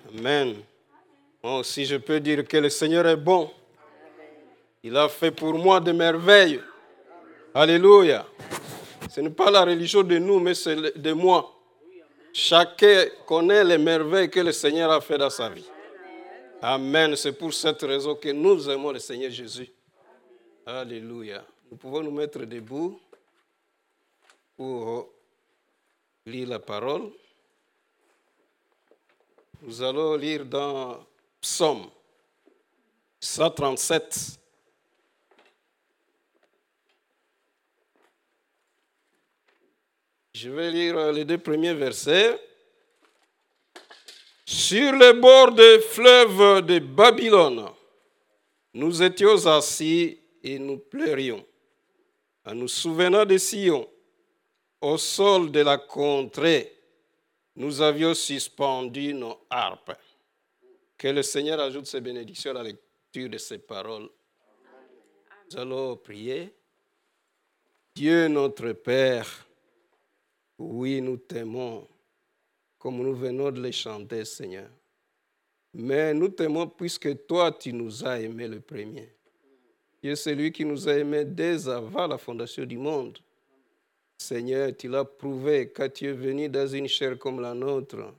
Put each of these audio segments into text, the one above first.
Amen. Moi aussi, je peux dire que le Seigneur est bon. Il a fait pour moi des merveilles. Alléluia. Ce n'est pas la religion de nous, mais c'est de moi. Chacun connaît les merveilles que le Seigneur a fait dans sa vie. Amen. C'est pour cette raison que nous aimons le Seigneur Jésus. Alléluia. Nous pouvons nous mettre debout pour lire la parole. Nous allons lire dans Psaume 137. Je vais lire les deux premiers versets. Sur les bords des fleuves de Babylone, nous étions assis et nous pleurions, en nous souvenant de Sion. Au sol de la contrée, nous avions suspendu nos harpes. Que le Seigneur ajoute ses bénédictions à la lecture de ces paroles. Nous allons prier. Dieu notre Père, oui, nous t'aimons, comme nous venons de les chanter, Seigneur. Mais nous t'aimons puisque toi, tu nous as aimés le premier. Tu es celui qui nous a aimés dès avant la fondation du monde. Seigneur, tu l'as prouvé quand tu es venu dans une chair comme la nôtre.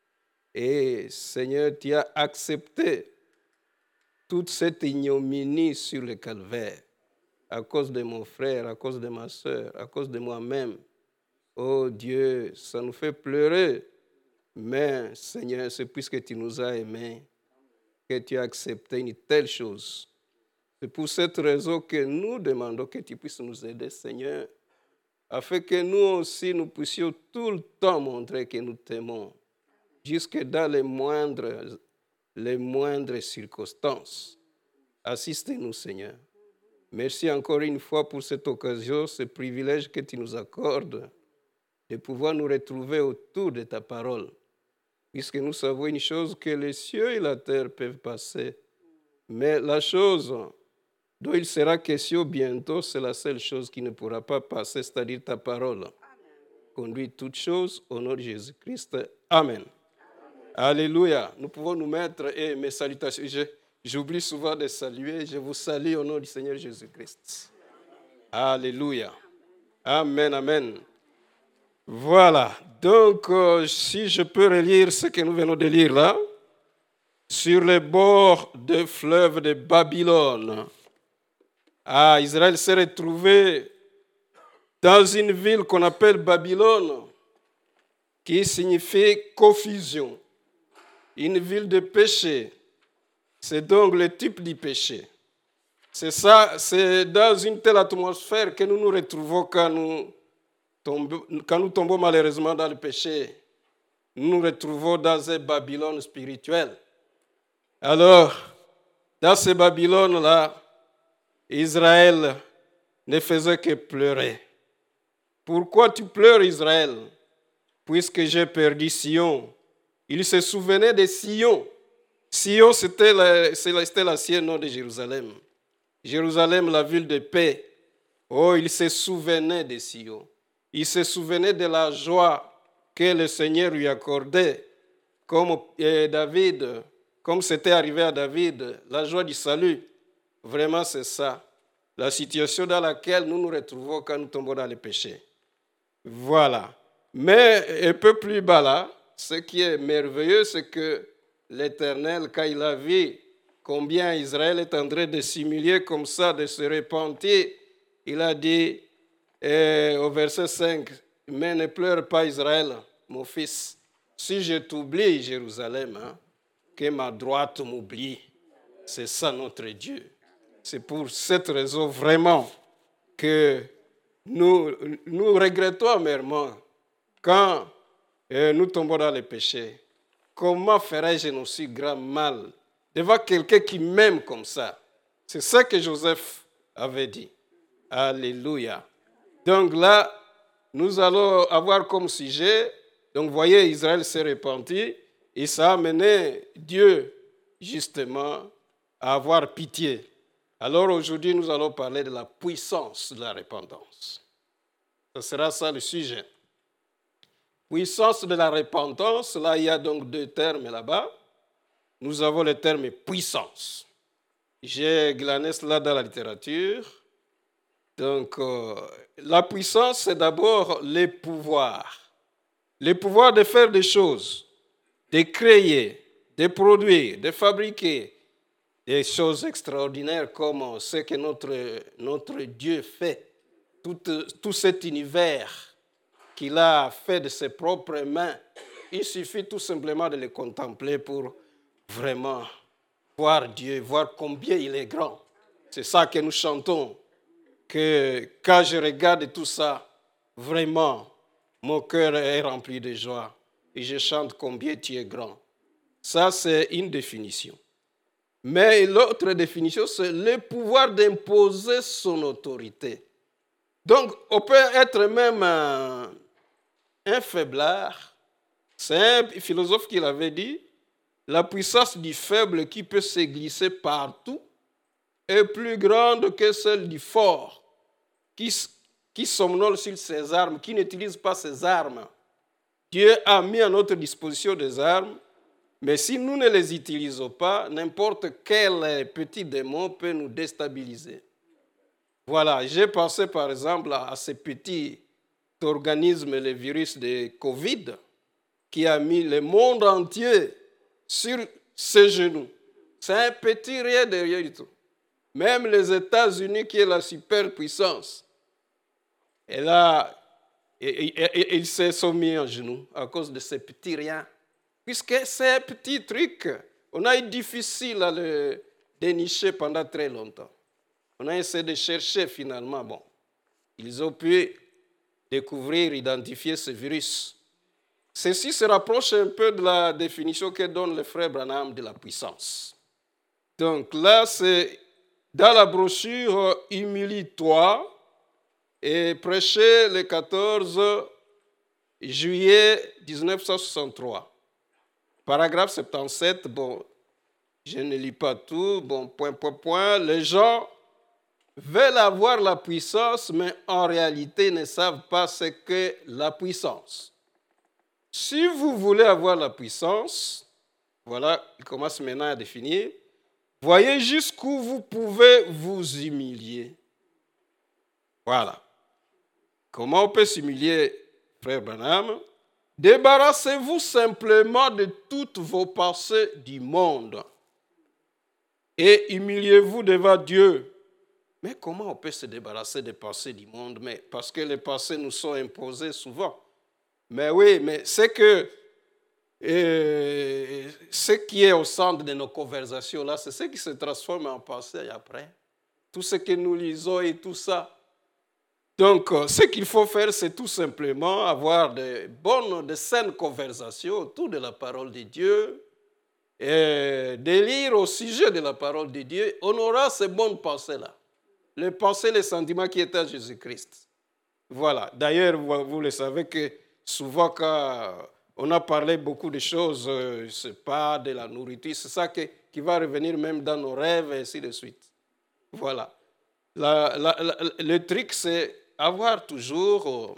Et Seigneur, tu as accepté toute cette ignominie sur le calvaire à cause de mon frère, à cause de ma soeur, à cause de moi-même. Oh Dieu, ça nous fait pleurer. Mais Seigneur, c'est puisque tu nous as aimés que tu as accepté une telle chose. C'est pour cette raison que nous demandons que tu puisses nous aider, Seigneur, afin que nous aussi, nous puissions tout le temps montrer que nous t'aimons, jusque dans les moindres circonstances. Assistez-nous, Seigneur. Merci encore une fois pour cette occasion, ce privilège que tu nous accordes de pouvoir nous retrouver autour de ta parole. Puisque nous savons une chose, que les cieux et la terre peuvent passer, mais la chose dont il sera question bientôt, c'est la seule chose qui ne pourra pas passer, c'est-à-dire ta parole. Conduis toutes choses au nom de Jésus-Christ. Amen. Alléluia. Nous pouvons nous mettre, et mes salutations, j'oublie souvent de saluer, je vous salue au nom du Seigneur Jésus-Christ. Alléluia. Amen, amen. Voilà, donc si je peux relire ce que nous venons de lire là, sur les bords des fleuves de Babylone, Israël s'est retrouvé dans une ville qu'on appelle Babylone, qui signifie confusion, une ville de péché. C'est donc le type du péché. C'est ça, c'est dans une telle atmosphère que nous nous retrouvons quand nous tombons malheureusement dans le péché. Nous nous retrouvons dans un Babylone spirituel. Alors, dans ce Babylone-là, Israël ne faisait que pleurer. Pourquoi tu pleures, Israël? Puisque j'ai perdu Sion. Il se souvenait de Sion. Sion, c'était l'ancien nom de Jérusalem. Jérusalem, la ville de paix. Oh, il se souvenait de Sion. Il se souvenait de la joie que le Seigneur lui accordait, comme c'était arrivé à David, la joie du salut. Vraiment, c'est ça, la situation dans laquelle nous nous retrouvons quand nous tombons dans le péché. Voilà. Mais un peu plus bas là, ce qui est merveilleux, c'est que l'Éternel, quand il a vu combien Israël est en train de s'humilier comme ça, de se repentir, il a dit au verset 5, « Mais ne pleure pas Israël, mon fils, si je t'oublie, Jérusalem, que ma droite m'oublie. » C'est ça notre Dieu. C'est pour cette raison vraiment que nous regrettons amèrement quand nous tombons dans le péché. Comment ferais-je un aussi grand mal devant quelqu'un qui m'aime comme ça? C'est ça que Joseph avait dit. Alléluia. Donc là, nous allons avoir comme sujet, donc vous voyez, Israël s'est repenti et ça a amené Dieu justement à avoir pitié. Alors aujourd'hui, nous allons parler de la puissance de la repentance. Ce sera ça le sujet. Puissance de la repentance, là il y a donc deux termes là-bas. nous avons le terme puissance. J'ai glané cela dans la littérature. Donc, la puissance, c'est d'abord le pouvoir. Le pouvoir de faire des choses, de créer, de produire, de fabriquer des choses extraordinaires comme ce que notre Dieu fait. Tout cet univers qu'il a fait de ses propres mains, il suffit tout simplement de le contempler pour vraiment voir Dieu, voir combien il est grand. C'est ça que nous chantons, que quand je regarde tout ça, vraiment, mon cœur est rempli de joie et je chante combien tu es grand. Ça, c'est une définition. Mais l'autre définition, c'est le pouvoir d'imposer son autorité. Donc, on peut être même un faiblard. C'est un philosophe qui l'avait dit, la puissance du faible qui peut se glisser partout est plus grande que celle du fort, qui somnole sur ses armes, qui n'utilise pas ses armes. Dieu a mis à notre disposition des armes, mais si nous ne les utilisons pas, n'importe quel petit démon peut nous déstabiliser. Voilà, j'ai pensé par exemple à ce petit organisme, le virus de Covid, qui a mis le monde entier sur ses genoux. C'est un petit rien de rien du tout. Même les États-Unis, qui est la superpuissance, ils se sont mis en genoux à cause de ces petits riens. Puisque c'est un petit truc, on a eu difficile à le dénicher pendant très longtemps. On a essayé de chercher finalement. Bon, ils ont pu découvrir, identifier ce virus. Ceci se rapproche un peu de la définition que donne le frère Branham de la puissance. Donc là, c'est dans la brochure « Humilie-toi » et prêché le 14 juillet 1963. Paragraphe 77, bon, je ne lis pas tout, bon, point. Les gens veulent avoir la puissance, mais en réalité ne savent pas ce qu'est la puissance. Si vous voulez avoir la puissance, voilà, il commence maintenant à définir, voyez jusqu'où vous pouvez vous humilier. Voilà. Comment on peut s'humilier, frère Branham? Débarrassez-vous simplement de toutes vos pensées du monde et humiliez-vous devant Dieu. Mais comment on peut se débarrasser des pensées du monde? Mais parce que les pensées nous sont imposées souvent. Mais oui, mais c'est que ce qui est au centre de nos conversations là, c'est ce qui se transforme en pensée après. Tout ce que nous lisons et tout ça. Donc, ce qu'il faut faire, c'est tout simplement avoir de saines conversations autour de la parole de Dieu et de lire au sujet de la parole de Dieu. On aura ces bonnes pensées-là. Les pensées, les sentiments qui étaient à Jésus-Christ. Voilà. D'ailleurs, vous le savez que souvent, quand on a parlé beaucoup de choses, ce n'est pas de la nourriture, c'est ça qui va revenir même dans nos rêves et ainsi de suite. Voilà. Le truc, c'est avoir toujours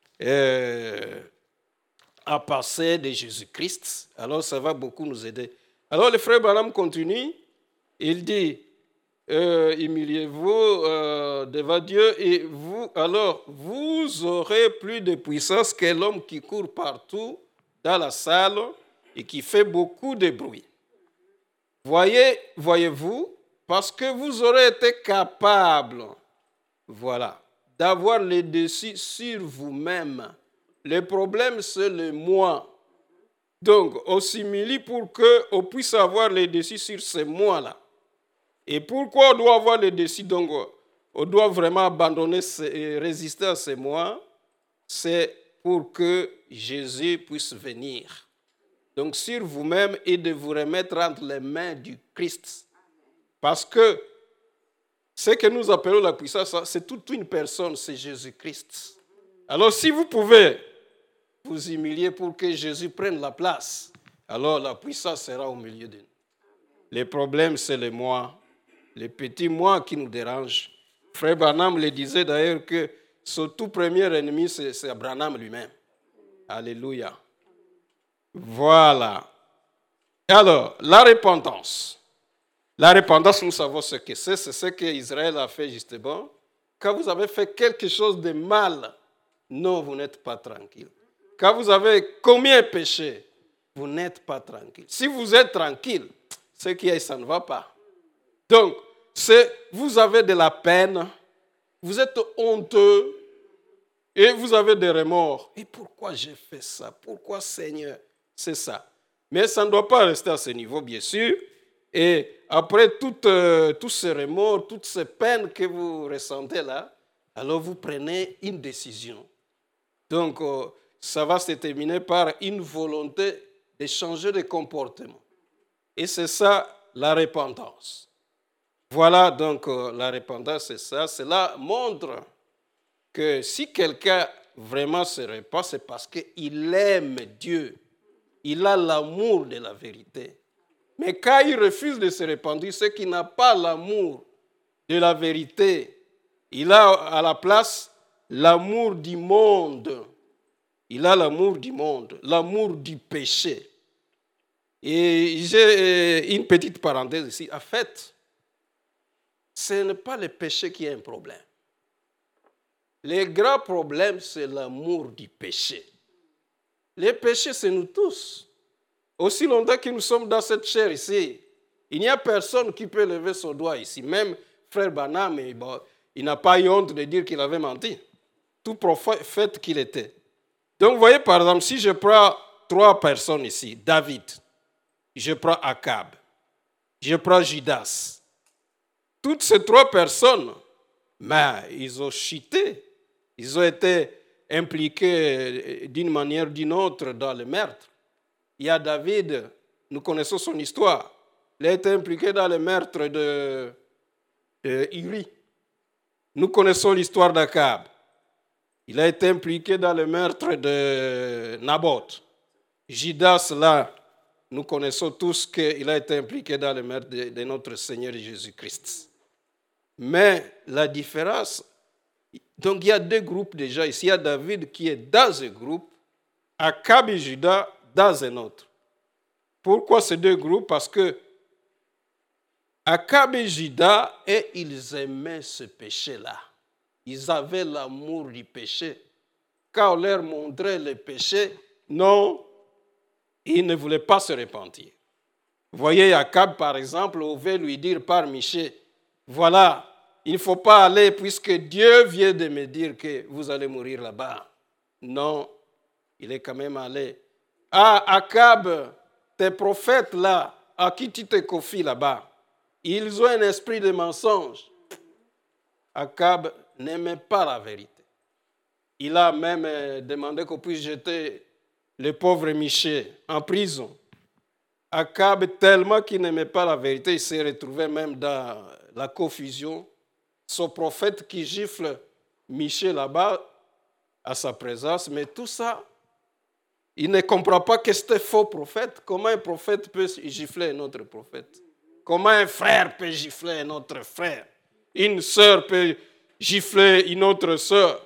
à passer de Jésus-Christ. Alors, ça va beaucoup nous aider. Alors, le frère Branham continue. Il dit, humiliez-vous devant Dieu et vous aurez plus de puissance que l'homme qui court partout dans la salle et qui fait beaucoup de bruit. Voyez-vous, parce que vous aurez été capable, voilà, d'avoir le dessus sur vous-même. Le problème, c'est le moi. Donc, on s'humilie pour qu'on puisse avoir le dessus sur ce moi-là. Et pourquoi on doit avoir le dessus? Donc, on doit vraiment abandonner et résister à ce moi. C'est pour que Jésus puisse venir. Donc, sur vous-même et de vous remettre entre les mains du Christ. Parce que ce que nous appelons la puissance, c'est toute une personne, c'est Jésus-Christ. Alors si vous pouvez vous humilier pour que Jésus prenne la place, alors la puissance sera au milieu de nous. Le problème, c'est le moi, les petits moi qui nous dérangent. Frère Branham le disait d'ailleurs que son tout premier ennemi, c'est Branham lui-même. Alléluia. Voilà. Alors, la repentance. La repentance, nous savons ce que c'est ce qu'Israël a fait justement. Quand vous avez fait quelque chose de mal, non, vous n'êtes pas tranquille. Quand vous avez commis un péché, vous n'êtes pas tranquille. Si vous êtes tranquille, ce qui est, ça ne va pas. Donc, vous avez de la peine, vous êtes honteux et vous avez des remords. Et pourquoi j'ai fait ça? Pourquoi, Seigneur? C'est ça. Mais ça ne doit pas rester à ce niveau, bien sûr. Et après tous ces remords, toutes ces peines que vous ressentez là, alors vous prenez une décision. Donc, ça va se terminer par une volonté de changer de comportement. Et c'est ça, la repentance. Voilà donc la repentance, c'est ça. Cela montre que si quelqu'un vraiment se repent, c'est parce qu'il aime Dieu. Il a l'amour de la vérité. Mais quand il refuse de se repentir, c'est qu'il n'a pas l'amour de la vérité. Il a à la place l'amour du monde. Il a l'amour du monde, l'amour du péché. Et j'ai une petite parenthèse ici. En fait, ce n'est pas le péché qui est un problème. Le grand problème, c'est l'amour du péché. Le péché, c'est nous tous. Aussi longtemps que nous sommes dans cette chair ici, il n'y a personne qui peut lever son doigt ici. Même frère Branham, il n'a pas eu honte de dire qu'il avait menti. Tout prophète qu'il était. Donc, vous voyez, par exemple, si je prends 3 personnes ici, David, je prends Akab, je prends Judas. Toutes ces 3 personnes, mais ils ont chuté. Ils ont été impliqués d'une manière ou d'une autre dans le meurtre. Il y a David, nous connaissons son histoire. Il a été impliqué dans le meurtre de Uri. Nous connaissons l'histoire d'Akab. Il a été impliqué dans le meurtre de Naboth. Judas, là, nous connaissons tous qu'il a été impliqué dans le meurtre de notre Seigneur Jésus-Christ. Mais la différence, donc il y a 2 groupes déjà ici. Il y a David qui est dans un groupe, Akab et Judas dans un autre. Pourquoi ces 2 groupes? Parce que Akab et Judas, ils aimaient ce péché-là. Ils avaient l'amour du péché. Quand on leur montrait le péché, non, ils ne voulaient pas se repentir. Vous voyez, Akab, par exemple, on veut lui dire par Michée, voilà, il ne faut pas aller puisque Dieu vient de me dire que vous allez mourir là-bas. Non, il est quand même allé. Ah, Akab, tes prophètes là, à qui tu te confies là-bas, ils ont un esprit de mensonge. Akab n'aimait pas la vérité. Il a même demandé qu'on puisse jeter le pauvre Michée en prison. Akab, tellement qu'il n'aimait pas la vérité, il s'est retrouvé même dans la confusion. Son prophète qui gifle Michée là-bas à sa présence, mais tout ça, il ne comprend pas que c'était faux prophète. Comment un prophète peut gifler un autre prophète? Comment un frère peut gifler un autre frère? Une sœur peut gifler une autre sœur.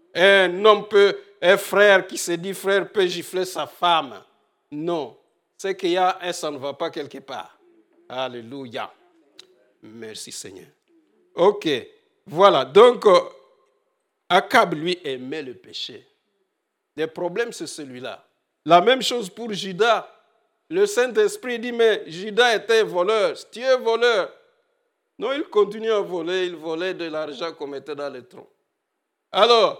Un frère qui se dit frère peut gifler sa femme. Non. C'est qu'il y a et ça ne va pas quelque part. Alléluia. Merci Seigneur. Ok. Voilà. Donc, Akab, lui, aimait le péché. Le problème, c'est celui-là. La même chose pour Judas. Le Saint-Esprit dit, mais Judas était voleur. Si tu es voleur. Non, il continue à voler. Il volait de l'argent qu'on mettait dans le tronc. Alors,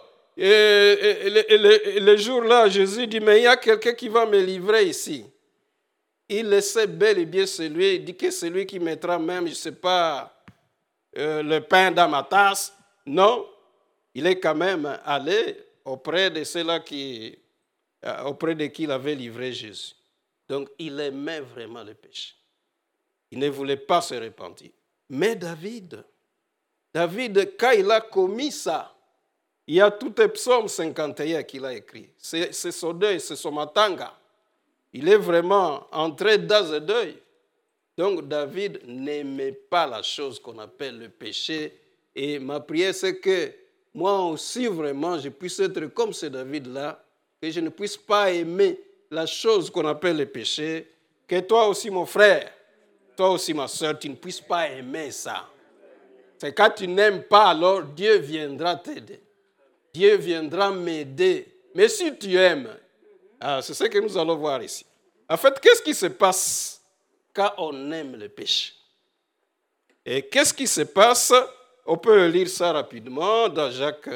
le jour-là, Jésus dit, mais il y a quelqu'un qui va me livrer ici. Il laissait bel et bien celui, il dit que c'est lui qui mettra même, je ne sais pas, le pain dans ma tasse. Non, il est quand même allé auprès de ceux-là auprès de qui il avait livré Jésus. Donc, il aimait vraiment le péché. Il ne voulait pas se repentir. Mais David, quand il a commis ça, il y a tout le psaume 51 qu'il a écrit. C'est son deuil, c'est son matanga. Il est vraiment entré dans un deuil. Donc, David n'aimait pas la chose qu'on appelle le péché. Et ma prière, c'est que moi aussi, vraiment, je puisse être comme ce David-là, que je ne puisse pas aimer la chose qu'on appelle le péché, Que toi aussi, mon frère, toi aussi, ma soeur, tu ne puisses pas aimer ça. C'est quand tu n'aimes pas, alors Dieu viendra t'aider. Dieu viendra m'aider. Mais si tu aimes, c'est ce que nous allons voir ici. En fait, qu'est-ce qui se passe quand on aime le péché? Et qu'est-ce qui se passe? On peut lire ça rapidement dans Jacques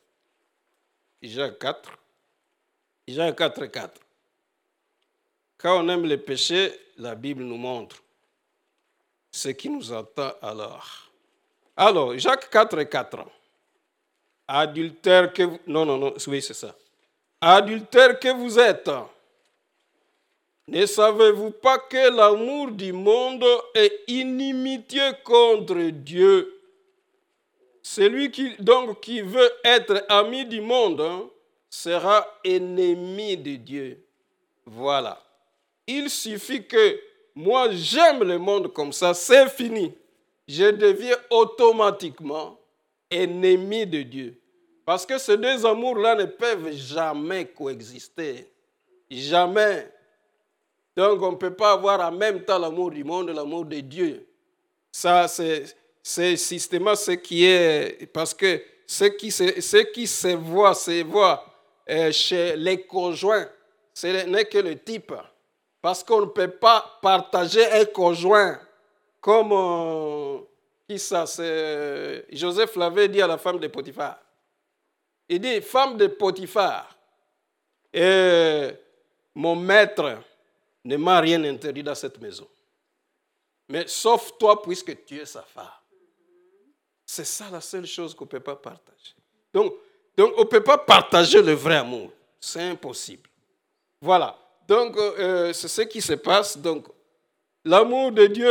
4. Jacques 4, 4. Quand on aime le péché, la Bible nous montre ce qui nous attend alors. Alors, Jacques 4, 4. Adultère que vous... Non, oui, c'est ça. Adultère que vous êtes, ne savez-vous pas que l'amour du monde est inimitié contre Dieu? Celui qui veut être ami du monde sera ennemi de Dieu. Voilà. Il suffit que moi j'aime le monde comme ça, c'est fini. Je deviens automatiquement ennemi de Dieu. Parce que ces deux amours-là ne peuvent jamais coexister. Jamais. Donc on ne peut pas avoir en même temps l'amour du monde et l'amour de Dieu. Ça, c'est systématiquement ce qui est... Parce que ce qui se voit chez les conjoints, ce n'est que le type. Parce qu'on ne peut pas partager un conjoint comme... qui ça? Joseph l'avait dit à la femme de Potiphar. Il dit, femme de Potiphar, mon maître ne m'a rien interdit dans cette maison. Mais sauf toi, puisque tu es sa femme. C'est ça la seule chose qu'on ne peut pas partager. Donc on ne peut pas partager le vrai amour. C'est impossible. Voilà. Donc, c'est ce qui se passe. Donc, l'amour de Dieu,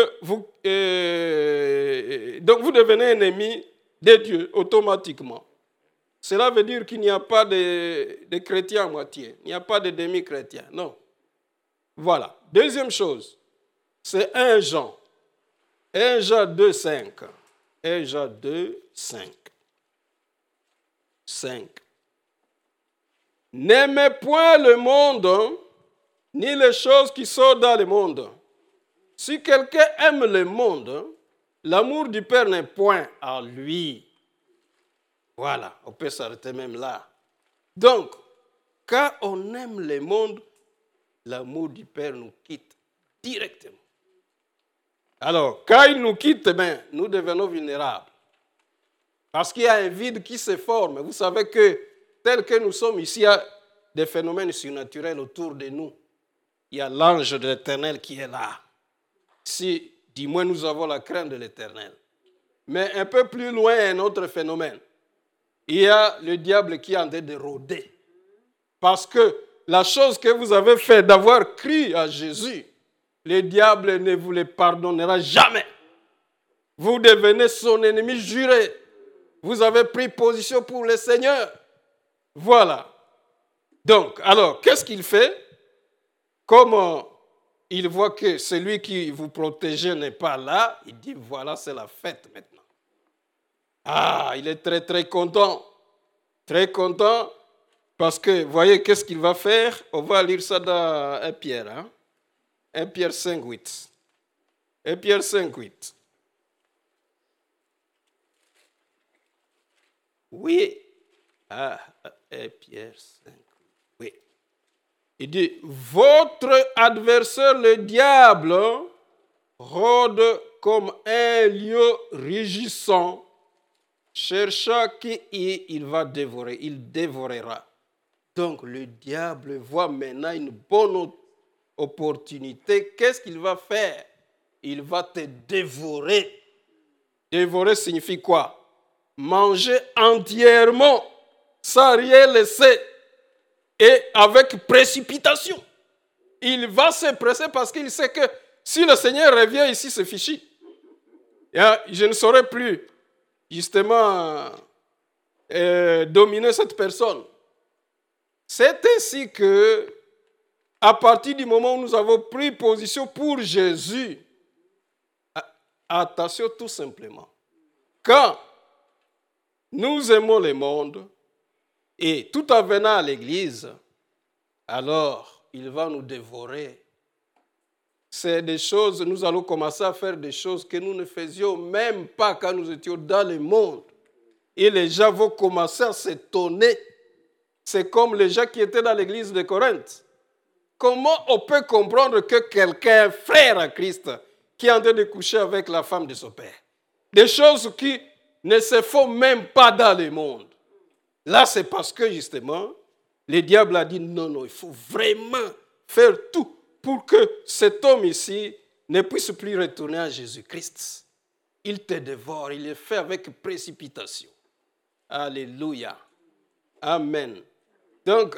donc vous devenez ennemi de Dieu automatiquement. Cela veut dire qu'il n'y a pas de chrétiens à moitié. Il n'y a pas de demi-chrétiens. Non. Voilà. Deuxième chose, c'est 1 Jean. 1 Jean 2, 5. 1 Jean 2, 5. 5. N'aimez point le monde, ni les choses qui sont dans le monde. Si quelqu'un aime le monde, l'amour du Père n'est point en lui. Voilà, on peut s'arrêter même là. Donc, quand on aime le monde, l'amour du Père nous quitte directement. Alors, quand il nous quitte, nous devenons vulnérables. Parce qu'il y a un vide qui se forme. Vous savez que, tel que nous sommes ici, il y a des phénomènes surnaturels autour de nous. Il y a l'ange de l'Éternel qui est là. Si, du moins, nous avons la crainte de l'Éternel. Mais un peu plus loin, un autre phénomène. Il y a le diable qui est en train de rôder. Parce que la chose que vous avez faite d'avoir crié à Jésus, le diable ne vous le pardonnera jamais. Vous devenez son ennemi juré. Vous avez pris position pour le Seigneur. Voilà. Donc, alors, qu'est-ce qu'il fait? Comme il voit que celui qui vous protégeait n'est pas là, il dit, voilà, c'est la fête maintenant. Ah, il est très, très content. Très content parce que, voyez, qu'est-ce qu'il va faire? On va lire ça dans 1 Pierre. 1 Pierre 5, 8. 1 Pierre 5, 8. Oui. 1 Pierre 5, oui. Il dit, votre adversaire, le diable, rôde comme un lion rugissant, cherchant qui il va dévorer, il dévorera. Donc le diable voit maintenant une bonne opportunité. Qu'est-ce qu'il va faire? Il va te dévorer. Dévorer signifie quoi? Manger entièrement, sans rien laisser, et avec précipitation. Il va se presser parce qu'il sait que si le Seigneur revient ici, c'est fichu. Je ne saurais plus justement dominer cette personne. C'est ainsi que, à partir du moment où nous avons pris position pour Jésus, attention tout simplement, quand nous aimons le monde et tout en venant à l'église, alors il va nous dévorer c'est des choses, nous allons commencer à faire des choses que nous ne faisions même pas quand nous étions dans le monde. Et les gens vont commencer à s'étonner. C'est comme les gens qui étaient dans l'église de Corinthe. Comment on peut comprendre que quelqu'un, frère à Christ, qui est en train de coucher avec la femme de son père? Des choses qui ne se font même pas dans le monde. Là, c'est parce que justement, le diable a dit non, il faut vraiment faire tout pour que cet homme ici ne puisse plus retourner à Jésus-Christ. Il te dévore, il le fait avec précipitation. Alléluia. Amen. Donc,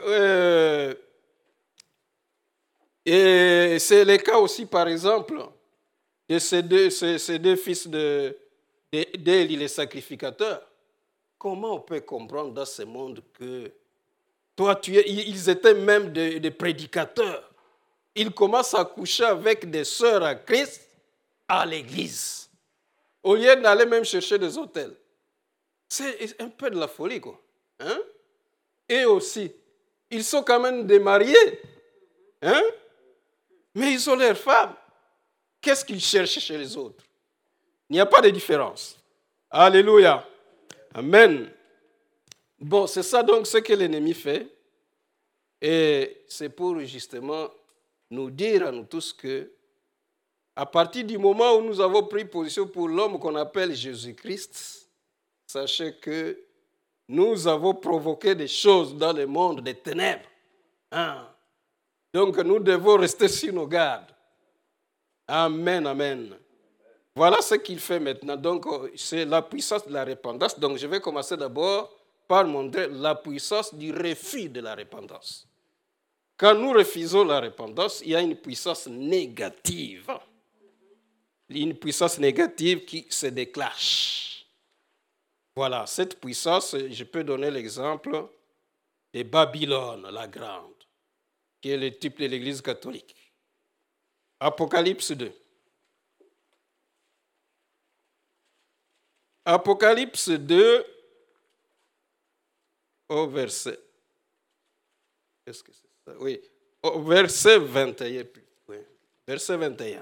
et c'est le cas aussi, par exemple, de ces deux fils d'Élie, les sacrificateurs. Comment on peut comprendre dans ce monde que ils étaient même des prédicateurs. Ils commencent à coucher avec des sœurs à Christ à l'église. Au lieu d'aller même chercher des hôtels. C'est un peu de la folie, quoi. Hein? Et aussi, ils sont quand même des mariés. Hein? Mais ils ont leurs femmes. Qu'est-ce qu'ils cherchent chez les autres? Il n'y a pas de différence. Alléluia. Amen. Bon, c'est ça donc ce que l'ennemi fait. Et c'est pour justement nous dire à nous tous que, à partir du moment où nous avons pris position pour l'homme qu'on appelle Jésus-Christ, sachez que nous avons provoqué des choses dans le monde des ténèbres. Hein? Donc nous devons rester sur nos gardes. Amen, amen. Voilà ce qu'il fait maintenant. Donc c'est la puissance de la repentance. Donc je vais commencer d'abord par montrer la puissance du refus de la repentance. Quand nous refusons la repentance, il y a une puissance négative. Une puissance négative qui se déclenche. Voilà, cette puissance, je peux donner l'exemple de Babylone, la grande, qui est le type de l'Église catholique. Apocalypse 2. Apocalypse 2, au verset. Qu'est-ce que c'est ça? Oui, au verset 21. Oui, verset 21.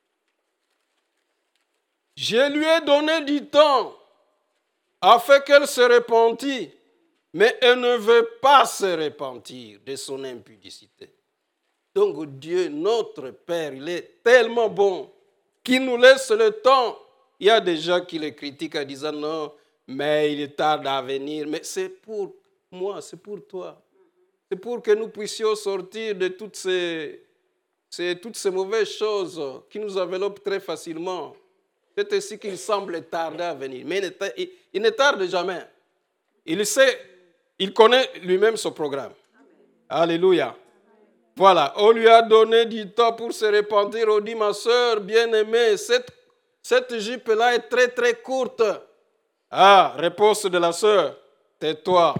Je lui ai donné du temps afin qu'elle se repentît, mais elle ne veut pas se repentir de son impudicité. Donc Dieu, notre Père, il est tellement bon qu'il nous laisse le temps. Il y a des gens qui le critiquent en disant non, mais il tarde à venir. Mais c'est pour moi, c'est pour toi. C'est pour que nous puissions sortir de toutes ces mauvaises choses qui nous enveloppent très facilement. C'est ainsi qu'il semble tarder à venir. Mais il ne tarde jamais. Il sait, il connaît lui-même son programme. Alléluia. Voilà, on lui a donné du temps pour se repentir. On dit, ma soeur bien-aimée, cette jupe-là est très très courte. Ah, réponse de la soeur, tais-toi,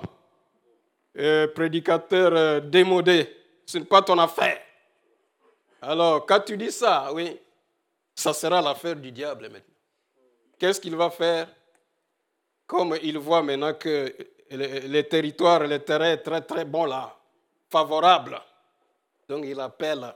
prédicateur démodé, ce n'est pas ton affaire. Alors, quand tu dis ça, oui, ça sera l'affaire du diable maintenant. Qu'est-ce qu'il va faire? Comme il voit maintenant que le territoire, le terrain est très très bon là, favorable. Donc il appelle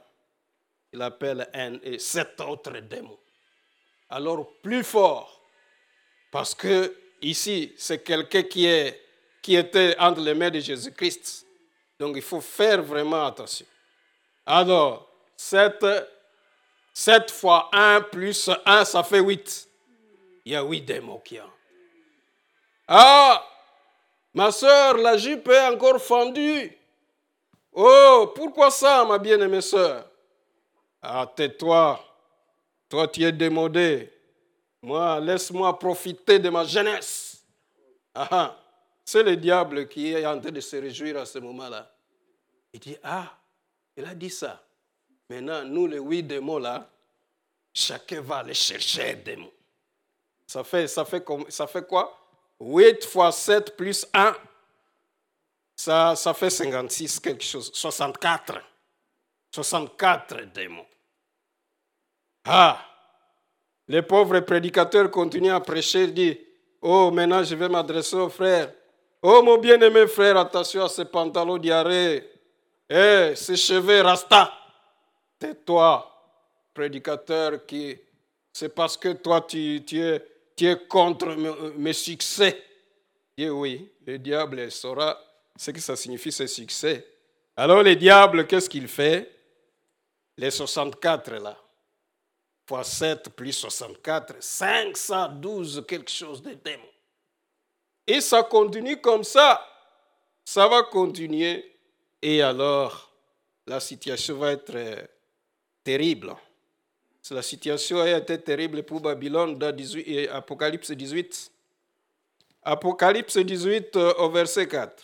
7 autres démons. Alors plus fort, parce que ici c'est quelqu'un qui était entre les mains de Jésus-Christ. Donc il faut faire vraiment attention. Alors 7 fois 1 plus 1, ça fait 8. Il y a 8 démons qui ont. Ah, ma soeur, la jupe est encore fendue. Oh, pourquoi ça, ma bien-aimée sœur? Ah, tais-toi. Toi, tu es démodé. Moi, laisse-moi profiter de ma jeunesse. Ah, c'est le diable qui est en train de se réjouir à ce moment-là. Il dit, ah, il a dit ça. Maintenant, nous, les 8 démons là, chacun va aller chercher un démon. Ça fait quoi? 8 fois 7 plus 1. Ça fait 56 quelque chose. 64. 64 démons. Ah! Les pauvres prédicateurs continuent à prêcher. Ils disent, oh, maintenant je vais m'adresser aux frères. Oh, mon bien-aimé frère, attention à ces pantalons diarrhée. Ces cheveux rasta. Tais-toi. prédicateur qui, c'est parce que toi tu es contre mes succès. Et oui, le diable saura ce que ça signifie ce succès. Alors le diable, qu'est-ce qu'il fait? Les 64 là, fois 7 plus 64, 512 quelque chose de démons. Et ça continue comme ça. Ça va continuer. Et alors, la situation va être terrible. La situation a été terrible pour Babylone dans Apocalypse 18. Apocalypse 18 au verset 4.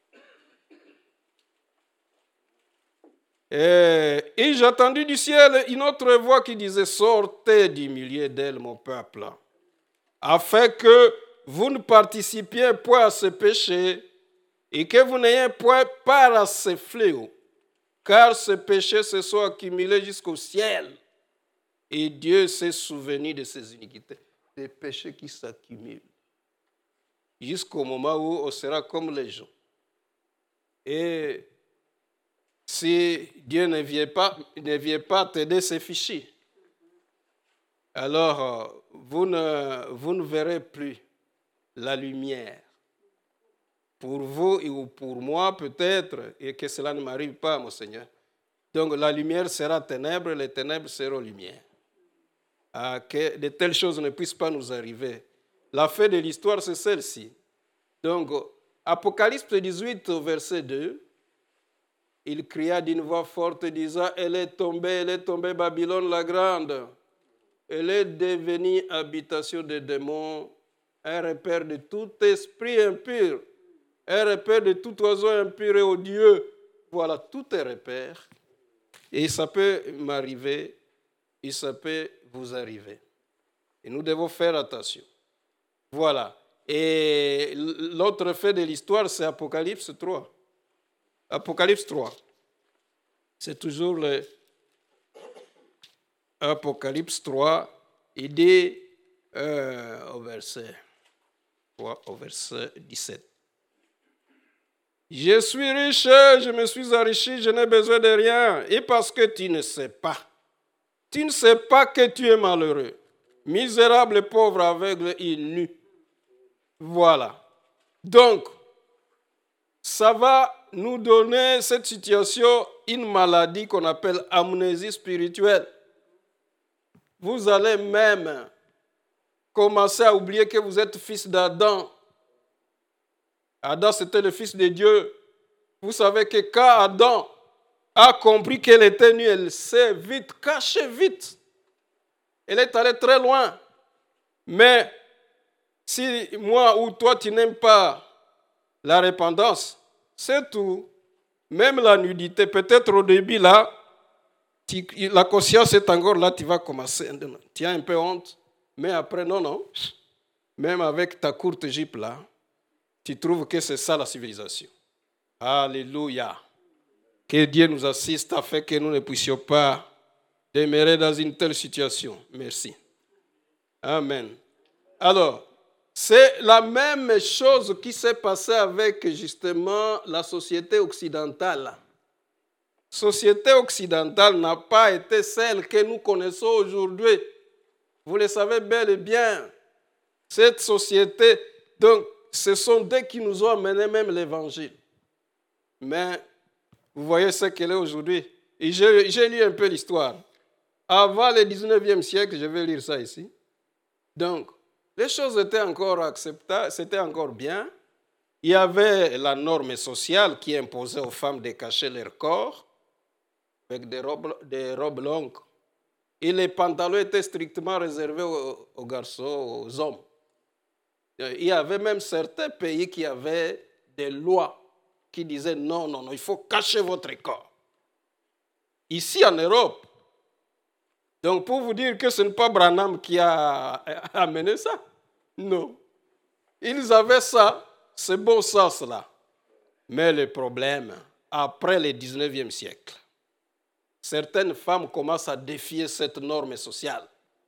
Et j'ai entendu du ciel une autre voix qui disait « Sortez du milieu d'elle, mon peuple, afin que vous ne participiez point à ce péché et que vous n'ayez point part à ce fléau, car ce péché se soit accumulé jusqu'au ciel. Et Dieu s'est souvenu de ses iniquités. » Des péchés qui s'accumulent jusqu'au moment où on sera comme les gens. Et si Dieu ne vient pas t'aider, c'est fichu. Alors, vous ne verrez plus la lumière. Pour vous ou pour moi, peut-être, et que cela ne m'arrive pas, mon Seigneur. Donc, la lumière sera ténèbres, les ténèbres seront lumière. Que de telles choses ne puissent pas nous arriver. La fin de l'histoire, c'est celle-ci. Donc, Apocalypse 18, verset 2, il cria d'une voix forte disant, elle est tombée, Babylone la grande. Elle est devenue habitation des démons, un repère de tout esprit impur, un repère de tout oiseau impur et odieux. Voilà, tout est repère. Et ça peut m'arriver, et ça peut vous arriver. Et nous devons faire attention. Voilà. Et l'autre fait de l'histoire, c'est Apocalypse 3. Apocalypse 3. C'est toujours le Apocalypse 3. Il dit au verset 17. Je suis riche, je me suis enrichi, je n'ai besoin de rien. Et parce que tu ne sais pas que tu es malheureux, misérable, pauvre, aveugle et nu. Voilà. Donc, ça va nous donner, cette situation, une maladie qu'on appelle amnésie spirituelle. Vous allez même commencer à oublier que vous êtes fils d'Adam. Adam, c'était le fils de Dieu. Vous savez que quand Adam a compris qu'elle était nue, elle s'est vite cachée, vite. Elle est allée très loin. Mais si moi ou toi, tu n'aimes pas la repentance, c'est tout. Même la nudité, peut-être au début, là, la conscience est encore là, tu vas commencer. Tu as un peu honte, mais après, non. Même avec ta courte jupe, là, tu trouves que c'est ça la civilisation. Alléluia. Que Dieu nous assiste afin que nous ne puissions pas demeurer dans une telle situation. Merci. Amen. Alors, c'est la même chose qui s'est passée avec justement la société occidentale. La société occidentale n'a pas été celle que nous connaissons aujourd'hui. Vous le savez bel et bien. Cette société, donc, ce sont d'eux qui nous ont amené même l'évangile. Mais vous voyez ce qu'elle est aujourd'hui. Et j'ai lu un peu l'histoire. Avant le 19e siècle, je vais lire ça ici. Donc, les choses étaient encore acceptables, c'était encore bien. Il y avait la norme sociale qui imposait aux femmes de cacher leur corps avec des robes longues. Et les pantalons étaient strictement réservés aux garçons, aux hommes. Il y avait même certains pays qui avaient des lois qui disaient non, il faut cacher votre corps. Ici en Europe, donc pour vous dire que ce n'est pas Branham qui a amené ça, non. Ils avaient ça, ce bon sens-là. Mais le problème, après le 19e siècle, certaines femmes commencent à défier cette norme sociale.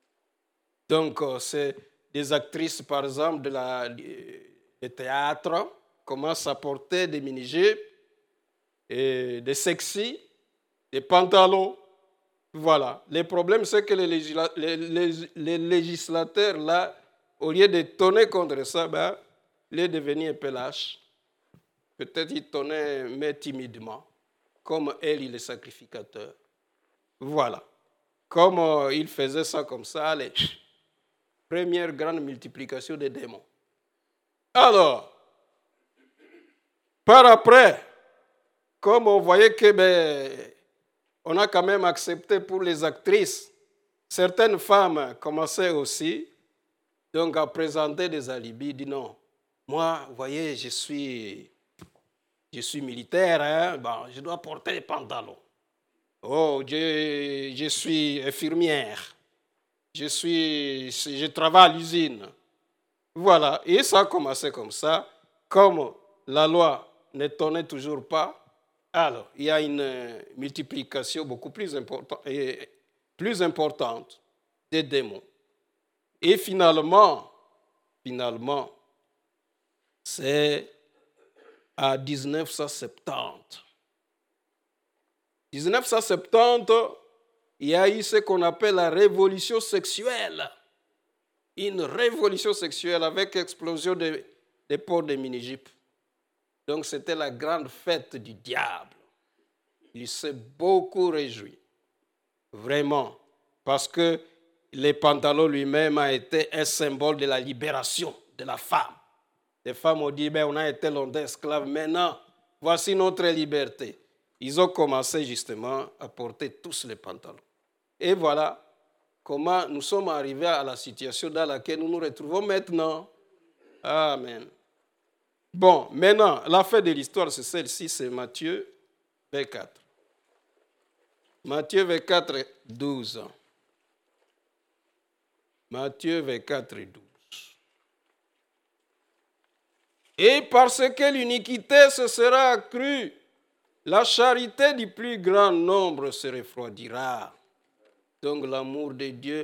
Donc, c'est des actrices, par exemple, de théâtre, commencent à porter des mini-jupes, et des sexy, des pantalons. Voilà. Le problème, c'est que les législateurs, là, au lieu de tonner contre ça, ben, il est devenu un peu lâche. Peut-être il tonnait, mais timidement, comme elle, il est sacrificateur. Voilà. Comme il faisait ça comme ça, allez, première grande multiplication des démons. Alors, par après, comme on voyait que on a quand même accepté pour les actrices, certaines femmes commençaient aussi donc à présenter des alibis, dit non, moi, vous voyez, je suis militaire, hein, bon, je dois porter des pantalons. Oh, je suis infirmière, je travaille à l'usine. Voilà, et ça a commencé comme ça, comme la loi n'étonnait toujours pas. Alors, il y a une multiplication beaucoup plus importante des démons. Et finalement, c'est à 1970. 1970, il y a eu ce qu'on appelle la révolution sexuelle. Une révolution sexuelle avec l'explosion des ports de mini-jupes. Donc, c'était la grande fête du diable. Il s'est beaucoup réjoui. Vraiment. Parce que les pantalons lui-même a été un symbole de la libération de la femme. Les femmes ont dit, on a été longtemps esclaves, maintenant, voici notre liberté. Ils ont commencé justement à porter tous les pantalons. Et voilà comment nous sommes arrivés à la situation dans laquelle nous nous retrouvons maintenant. Amen. Bon, maintenant, la fin de l'histoire, c'est celle-ci, c'est Matthieu 24. Matthieu 24, 12. Matthieu 24, 12. Et parce que l'iniquité se sera accrue, la charité du plus grand nombre se refroidira. Donc l'amour de Dieu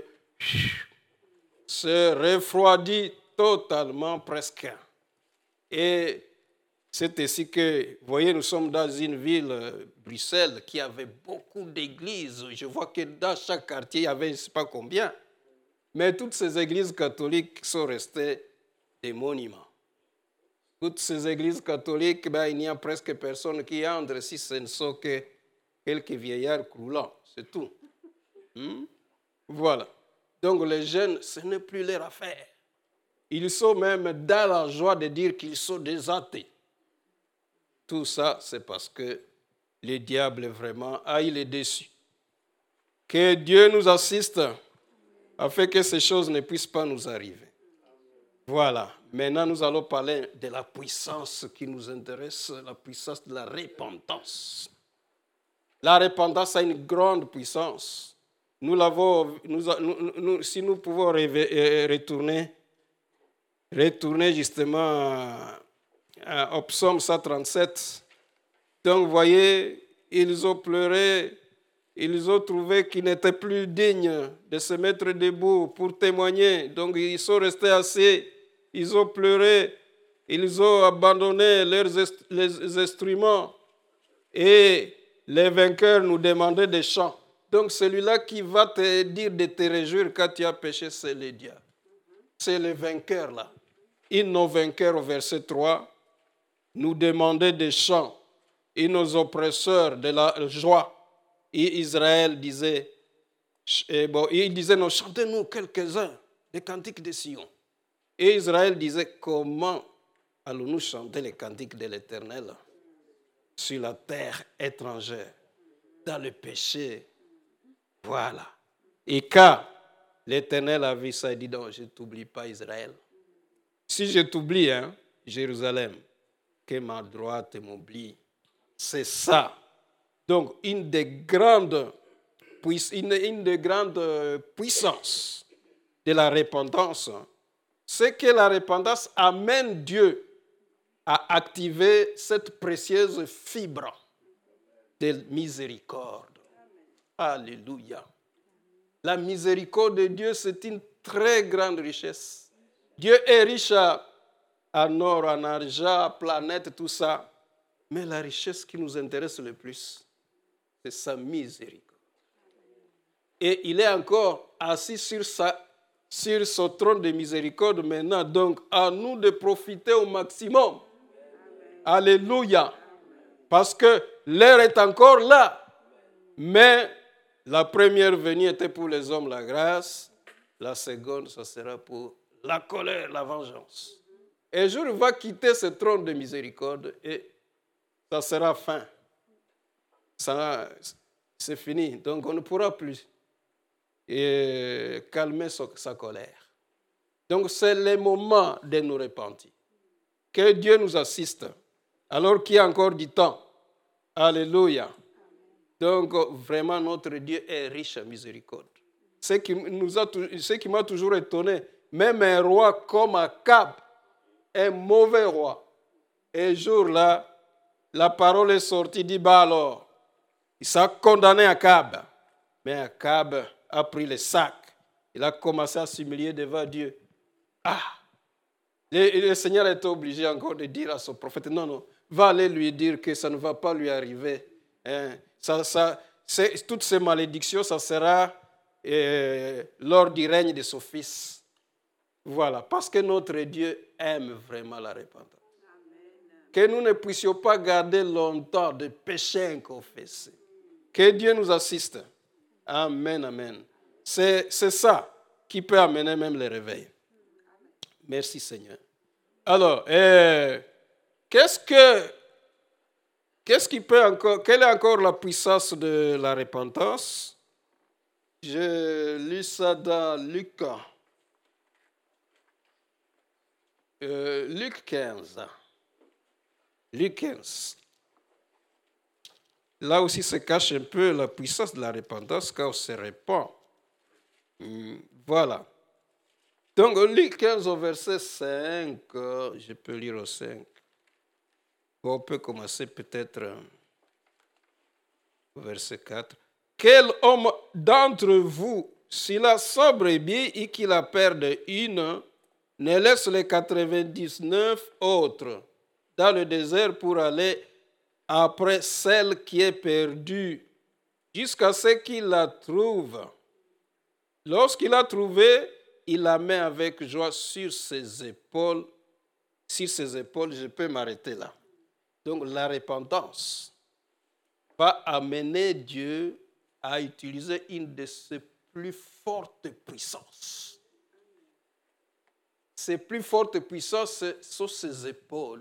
se refroidit totalement presque. Et c'est ainsi que, vous voyez, nous sommes dans une ville, Bruxelles, qui avait beaucoup d'églises. Je vois que dans chaque quartier, il y avait je ne sais pas combien. Mais toutes ces églises catholiques sont restées des monuments. Toutes ces églises catholiques, il n'y a presque personne qui entre si ce ne sont que quelques vieillards croulants. C'est tout. Voilà. Donc les jeunes, ce n'est plus leur affaire. Ils sont même dans la joie de dire qu'ils sont des athées. Tout ça, c'est parce que le diable vraiment a eu les dessus. Que Dieu nous assiste afin que ces choses ne puissent pas nous arriver. Voilà. Maintenant, nous allons parler de la puissance qui nous intéresse, la puissance de la repentance. La repentance a une grande puissance. Nous l'avons, si nous pouvons retourner justement au psaume 137. Donc, vous voyez, ils ont pleuré, ils ont trouvé qu'ils n'étaient plus dignes de se mettre debout pour témoigner. Donc, ils sont restés assis, ils ont pleuré, ils ont abandonné les instruments. Et les vainqueurs nous demandaient des chants. Donc, celui-là qui va te dire de te réjouir quand tu as péché, c'est le diable. C'est les vainqueurs là. Et nos vainqueurs, au verset 3, nous demandaient des chants. Et nos oppresseurs de la joie. Et Israël disait, il disait, non, chantez-nous quelques-uns des cantiques de Sion. Et Israël disait, comment allons-nous chanter les cantiques de l'Éternel sur la terre étrangère, dans le péché? Voilà. Et quand l'Éternel a vu ça, il dit, non, je ne t'oublie pas, Israël. Si je t'oublie, Jérusalem, que ma droite m'oublie. C'est ça. Donc, une des grandes puissances de la repentance, c'est que la repentance amène Dieu à activer cette précieuse fibre de miséricorde. Alléluia. La miséricorde de Dieu, c'est une très grande richesse. Dieu est riche en or, en argent, planète, tout ça. Mais la richesse qui nous intéresse le plus, c'est sa miséricorde. Et il est encore assis sur son trône de miséricorde maintenant. Donc, à nous de profiter au maximum. Alléluia. Parce que l'heure est encore là. Mais la première venue était pour les hommes la grâce. La seconde, ça sera pour la colère, la vengeance. Et un jour, il va quitter ce trône de miséricorde et ça sera fin. C'est fini. Donc, on ne pourra plus calmer sa colère. Donc, c'est le moment de nous repentir. Que Dieu nous assiste, alors qu'il y a encore du temps. Alléluia. Donc, vraiment, notre Dieu est riche en miséricorde. Ce qui m'a toujours étonné, même un roi comme Akab, un mauvais roi, un jour là, la parole est sortie, dit, bah alors, il s'est condamné Akab. Mais Akab a pris le sac. Il a commencé à s'humilier devant Dieu. Le Seigneur était obligé encore de dire à son prophète, non, va aller lui dire que ça ne va pas lui arriver. Toutes ces malédictions, ça sera lors du règne de son fils. Voilà, parce que notre Dieu aime vraiment la repentance. Que nous ne puissions pas garder longtemps de péchés inconfessés. Que Dieu nous assiste. Amen, amen. C'est ça qui peut amener même le réveil. Merci Seigneur. Alors, qu'est-ce qui peut encore, quelle est encore la puissance de la repentance? Je lis ça dans Luc 15. Luc 15. Là aussi se cache un peu la puissance de la repentance quand on se repent. Voilà. Donc, Luc 15 au verset 5, je peux lire au 5. On peut commencer peut-être au verset 4. Quel homme d'entre vous, s'il a 100 brebis et qu'il a perdu une, ne laisse les 99 autres dans le désert pour aller après celle qui est perdue, jusqu'à ce qu'il la trouve. Lorsqu'il l'a trouvée, il la met avec joie sur ses épaules. Sur ses épaules, je peux m'arrêter là. Donc la repentance va amener Dieu à utiliser une de ses plus fortes puissances. Ses plus fortes puissances sont ses épaules.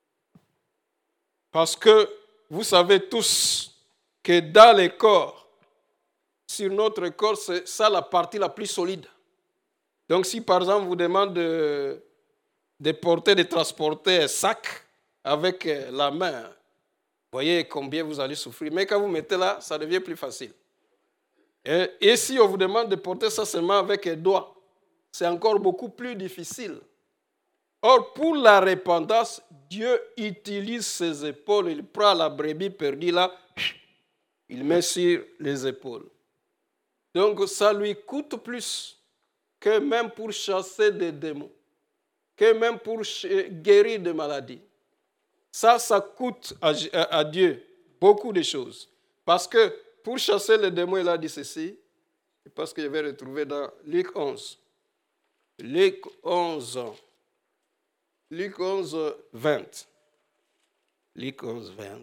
Parce que vous savez tous que dans les corps, sur notre corps, c'est ça la partie la plus solide. Donc si par exemple vous demande de porter, de transporter un sac avec la main, vous voyez combien vous allez souffrir. Mais quand vous mettez là, ça devient plus facile. Et si on vous demande de porter ça seulement avec un doigt, c'est encore beaucoup plus difficile. Or, pour la repentance, Dieu utilise ses épaules. Il prend la brebis perdue là, il met sur les épaules. Donc, ça lui coûte plus que même pour chasser des démons, que même pour guérir des maladies. Ça coûte à Dieu beaucoup de choses. Parce que pour chasser les démons, il a dit ceci, parce que je vais retrouver dans Luc 11. Luc 11, 20. Luc 11, 20.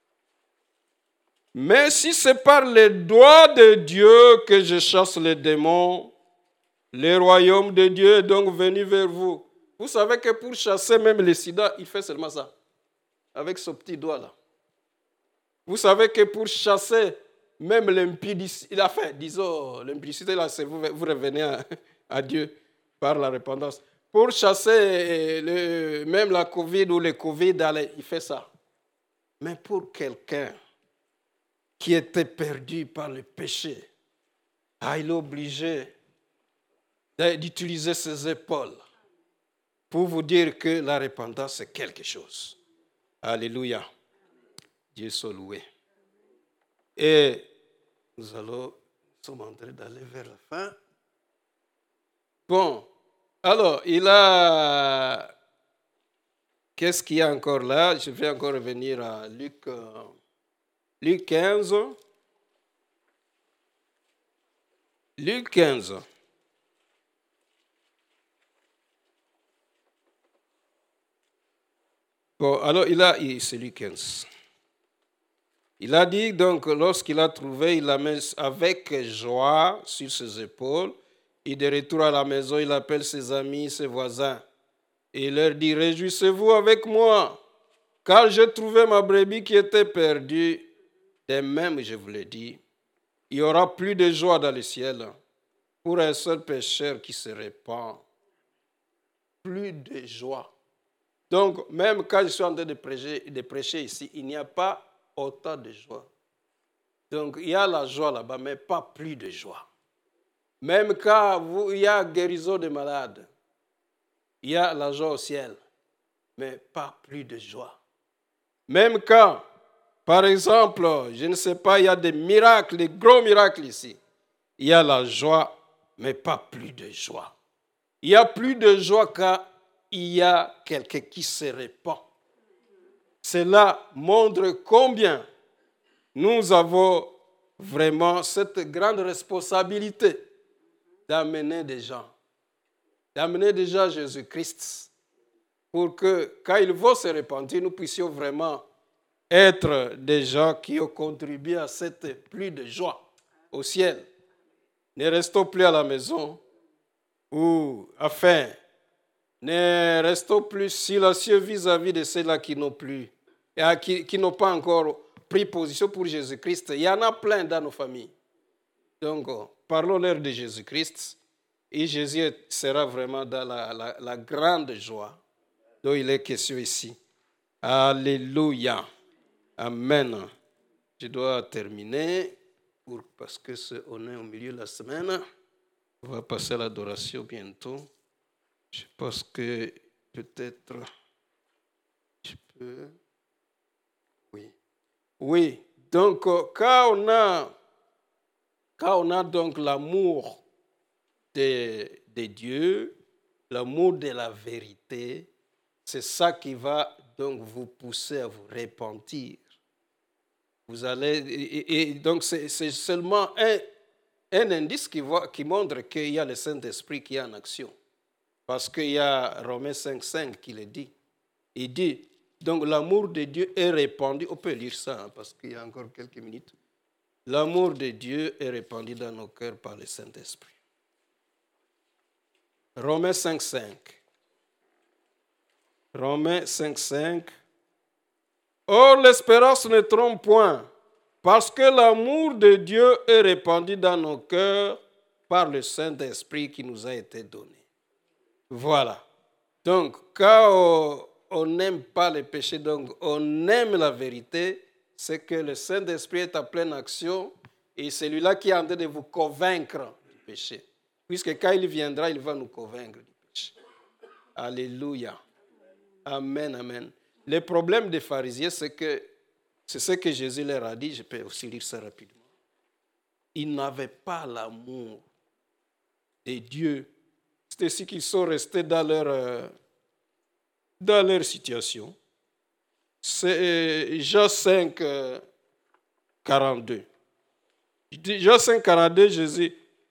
Mais si c'est par les doigts de Dieu que je chasse les démons, le royaume de Dieu est donc venu vers vous. Vous savez que pour chasser même le sida, il fait seulement ça, avec ce petit doigt-là. Vous savez que pour chasser même l'impudicité, il a fait, disons, l'impudicité, là, c'est vous revenez à Dieu par la repentance. Pour chasser même la Covid ou le Covid, il fait ça. Mais pour quelqu'un qui était perdu par le péché, il est obligé d'utiliser ses épaules pour vous dire que la repentance, c'est quelque chose. Alléluia. Dieu soit loué. Et nous sommes en train d'aller vers la fin. Bon, alors, qu'est-ce qu'il y a encore là? Je vais encore revenir à Luc 15. Luc 15. Bon, alors c'est Luc 15. Il a dit donc, lorsqu'il a trouvé, il la met avec joie sur ses épaules. Et de retour à la maison, il appelle ses amis, ses voisins. Et il leur dit, réjouissez-vous avec moi, car j'ai trouvé ma brebis qui était perdue. De même, je vous l'ai dit, il y aura plus de joie dans le ciel pour un seul pécheur qui se répand. Plus de joie. Donc, même quand je suis en train de prêcher ici, il n'y a pas autant de joie. Donc, il y a la joie là-bas, mais pas plus de joie. Même quand il y a guérison des malades, il y a la joie au ciel, mais pas plus de joie. Même quand, par exemple, je ne sais pas, il y a des miracles, des gros miracles ici, il y a la joie, mais pas plus de joie. Il y a plus de joie quand il y a quelqu'un qui se répand. Cela montre combien nous avons vraiment cette grande responsabilité d'amener des gens à Jésus-Christ pour que, quand ils vont se repentir, nous puissions vraiment être des gens qui ont contribué à cette pluie de joie au ciel. Ne restons plus à la maison ne restons plus silencieux vis-à-vis de ceux-là qui n'ont plus, qui n'ont pas encore pris position pour Jésus-Christ. Il y en a plein dans nos familles. Donc, parlons-leur de Jésus-Christ et Jésus sera vraiment dans la grande joie dont il est question ici. Alléluia. Amen. Je dois terminer parce qu'on est au milieu de la semaine. On va passer à l'adoration bientôt. Je pense que peut-être je peux. Oui. Donc, quand on a donc l'amour de Dieu, l'amour de la vérité, c'est ça qui va donc vous pousser à vous repentir. Vous allez, et donc c'est seulement un indice qui montre qu'il y a le Saint-Esprit qui est en action. Parce qu'il y a Romains 5,5 qui le dit. Il dit, donc l'amour de Dieu est répandu. On peut lire ça parce qu'il y a encore quelques minutes. L'amour de Dieu est répandu dans nos cœurs par le Saint-Esprit. Romains 5,5. Romains 5,5. Or, l'espérance ne trompe point, parce que l'amour de Dieu est répandu dans nos cœurs par le Saint-Esprit qui nous a été donné. Voilà. Donc, quand on n'aime pas le péché, donc on aime la vérité, c'est que le Saint-Esprit est en pleine action et celui-là qui est en train de vous convaincre du péché. Puisque quand il viendra, il va nous convaincre du péché. Alléluia. Amen, amen. Le problème des pharisiens, c'est ce que Jésus leur a dit, je peux aussi lire ça rapidement. Ils n'avaient pas l'amour de Dieu. C'est ainsi qu'ils sont restés dans leur situation. C'est Jean 5, 42. Jean 5, 42, Jésus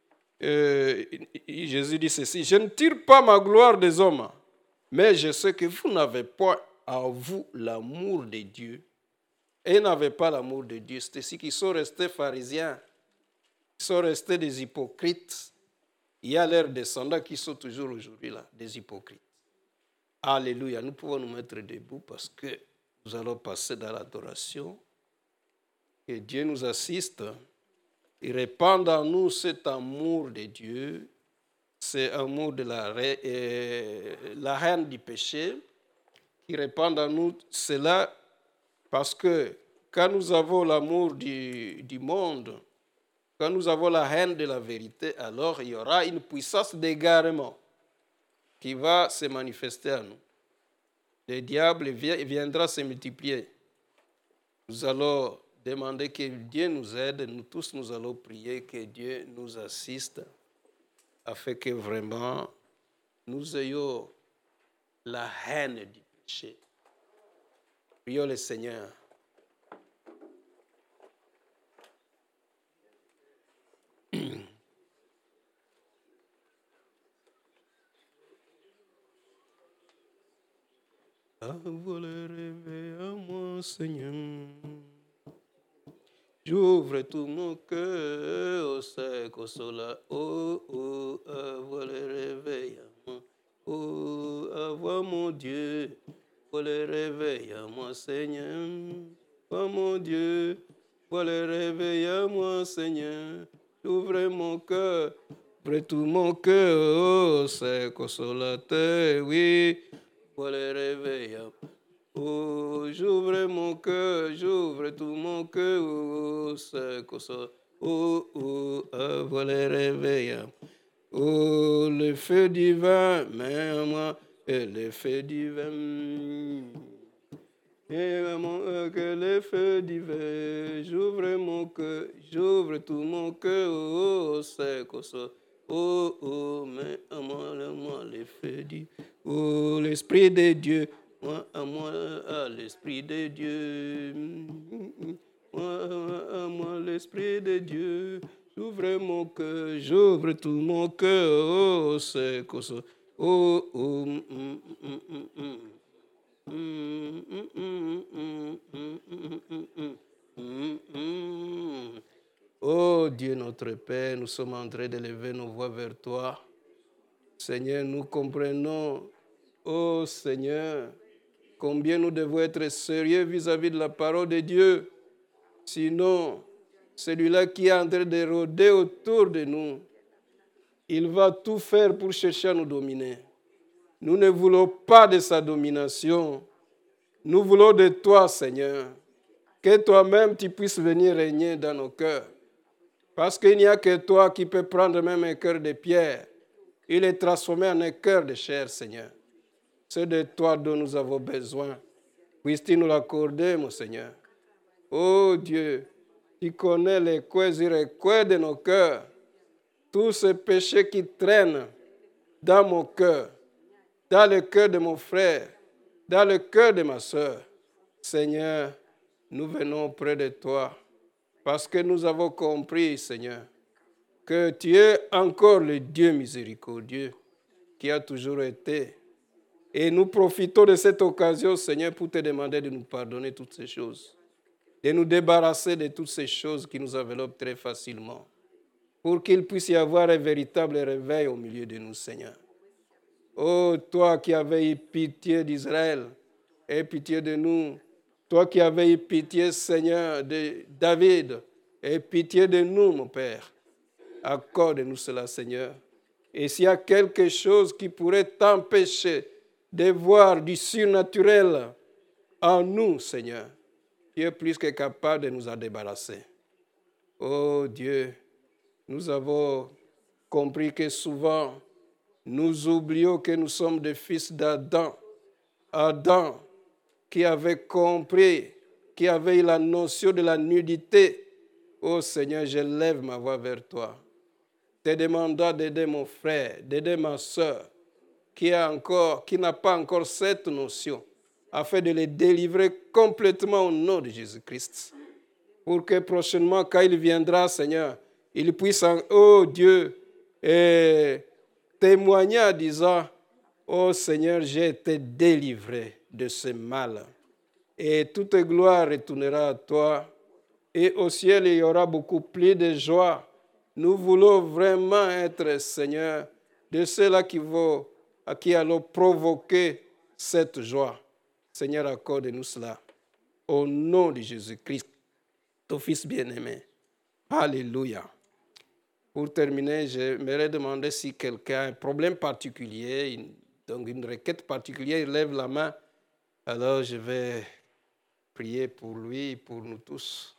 dit ceci. Je ne tire pas ma gloire des hommes, mais je sais que vous n'avez pas en vous l'amour de Dieu. Et ils n'avaient pas l'amour de Dieu. C'est ainsi qu'ils sont restés pharisiens. Ils sont restés des hypocrites. Il y a leurs descendants qui sont toujours aujourd'hui là, des hypocrites. Alléluia. Nous pouvons nous mettre debout parce que nous allons passer dans l'adoration. Que Dieu nous assiste. Il répand en nous cet amour de Dieu, cet amour de la haine du péché, qui répand en nous cela parce que quand nous avons l'amour du monde, quand nous avons la haine de la vérité, alors il y aura une puissance d'égarement qui va se manifester à nous. Le diable viendra se multiplier. Nous allons demander que Dieu nous aide. Nous tous, nous allons prier que Dieu nous assiste afin que vraiment nous ayons la haine du péché. Prions le Seigneur. Envoie le réveil à moi, Seigneur. J'ouvre tout mon cœur au sec, au soleil. Oh, oh, envoie le réveil à moi. Oh, envoie mon Dieu. Envoie le réveil à moi, Seigneur. Oh, mon Dieu. Envoie le réveil à moi, Seigneur. J'ouvre mon cœur. Ouvre tout mon cœur au sec, au soleil. Oui. Envoie le réveil à moi. Oh, j'ouvre mon cœur, j'ouvre tout mon cœur, oh, c'est que ça. Oh, oh, voilà le réveil. Oh, le feu divin, mais moi, et le feu divin. Et mon que le feu divin, j'ouvre mon cœur, j'ouvre tout mon cœur, oh, c'est que ça. Oh, oh, mais à moi, le feu divin. Oh, l'Esprit de Dieu. Moi, à l'Esprit de Dieu. Moi, l'Esprit de Dieu. J'ouvre mon cœur, j'ouvre tout mon cœur. Oh, c'est que ça. Oh, oh, Oh Dieu notre Père, nous sommes en train d'élever nos voix vers toi. Seigneur, nous comprenons, oh Seigneur, combien nous devons être sérieux vis-à-vis de la parole de Dieu. Sinon, celui-là qui est en train de rôder autour de nous, il va tout faire pour chercher à nous dominer. Nous ne voulons pas de sa domination. Nous voulons de toi, Seigneur. Que toi-même, tu puisses venir régner dans nos cœurs. Parce qu'il n'y a que toi qui peux prendre même un cœur de pierre et le transformer en un cœur de chair, Seigneur. C'est de toi dont nous avons besoin. Puisses-tu nous l'accorder, mon Seigneur. Oh Dieu, tu connais les coins et les coins de nos cœurs. Tous ces péchés qui traînent dans mon cœur, dans le cœur de mon frère, dans le cœur de ma soeur. Seigneur, nous venons près de toi parce que nous avons compris, Seigneur, que tu es encore le Dieu miséricordieux qui a toujours été. Et nous profitons de cette occasion, Seigneur, pour te demander de nous pardonner toutes ces choses, de nous débarrasser de toutes ces choses qui nous enveloppent très facilement, pour qu'il puisse y avoir un véritable réveil au milieu de nous, Seigneur. Oh, toi qui avais eu pitié d'Israël, aie pitié de nous. Toi qui avais eu pitié, Seigneur, de David, aie pitié de nous, mon Père. Accorde-nous cela, Seigneur. Et s'il y a quelque chose qui pourrait t'empêcher de voir du surnaturel en nous, Seigneur, tu es plus que capable de nous en débarrasser. Oh Dieu, nous avons compris que souvent, nous oublions que nous sommes des fils d'Adam. Adam, qui avait compris, qui avait eu la notion de la nudité. Oh Seigneur, je lève ma voix vers toi, te demandant d'aider mon frère, d'aider ma soeur, qui n'a pas encore cette notion, afin de les délivrer complètement au nom de Jésus-Christ. Pour que prochainement, quand il viendra, Seigneur, il puisse, oh Dieu, témoigner en disant, oh Seigneur, j'ai été délivré de ce mal. Et toute gloire retournera à toi. Et au ciel, il y aura beaucoup plus de joie. Nous voulons vraiment être, Seigneur, de ceux-là qui allons provoquer cette joie. Seigneur, accorde-nous cela. Au nom de Jésus-Christ, ton Fils bien-aimé. Alléluia. Pour terminer, j'aimerais demander si quelqu'un a un problème particulier, donc une requête particulière, il lève la main. Alors je vais prier pour lui et pour nous tous.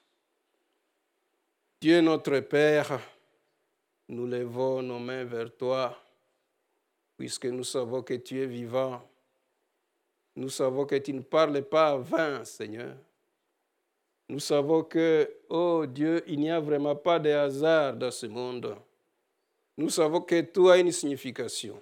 Dieu notre Père, nous levons nos mains vers toi, puisque nous savons que tu es vivant. Nous savons que tu ne parles pas à vain, Seigneur. Nous savons que, oh Dieu, il n'y a vraiment pas de hasard dans ce monde. Nous savons que tout a une signification.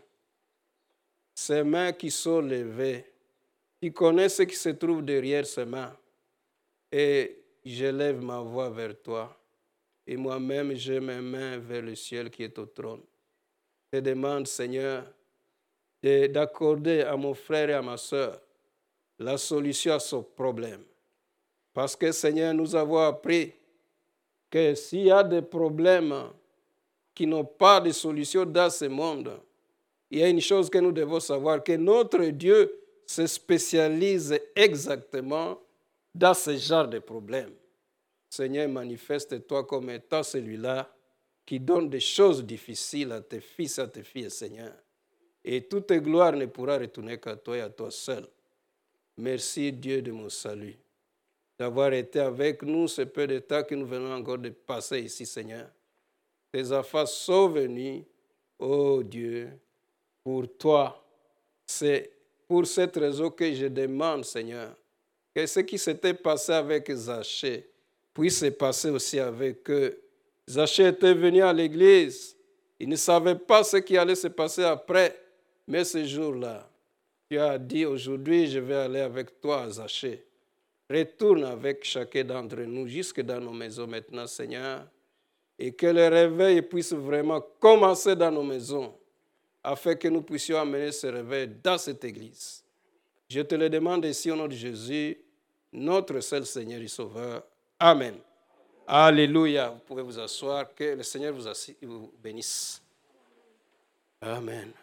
Ces mains qui sont levées, tu connais ce qui se trouve derrière ces mains. Et je lève ma voix vers toi. Et moi-même, j'ai mes mains vers le ciel qui est au trône. Je demande, Seigneur, d'accorder à mon frère et à ma soeur la solution à ce problème. Parce que, Seigneur, nous avons appris que s'il y a des problèmes qui n'ont pas de solution dans ce monde, il y a une chose que nous devons savoir, que notre Dieu se spécialise exactement dans ce genre de problèmes. Seigneur, manifeste-toi comme étant celui-là qui donne des choses difficiles à tes fils et à tes filles, Seigneur. Et toute gloire ne pourra retourner qu'à toi et à toi seul. Merci, Dieu de mon salut, d'avoir été avec nous ce peu de temps que nous venons encore de passer ici, Seigneur. Tes enfants sont venus, oh Dieu, pour toi. C'est pour cette raison que je demande, Seigneur, que ce qui s'était passé avec Zachée puisse se passer aussi avec eux. Zachée était venu à l'église. Il ne savait pas ce qui allait se passer après. Mais ce jour-là, tu as dit, aujourd'hui, je vais aller avec toi, Zachée. Retourne avec chacun d'entre nous jusque dans nos maisons maintenant, Seigneur, et que le réveil puisse vraiment commencer dans nos maisons, afin que nous puissions amener ce réveil dans cette église. Je te le demande ici au nom de Jésus, notre seul Seigneur et Sauveur. Amen. Alléluia. Vous pouvez vous asseoir. Que le Seigneur vous bénisse. Amen.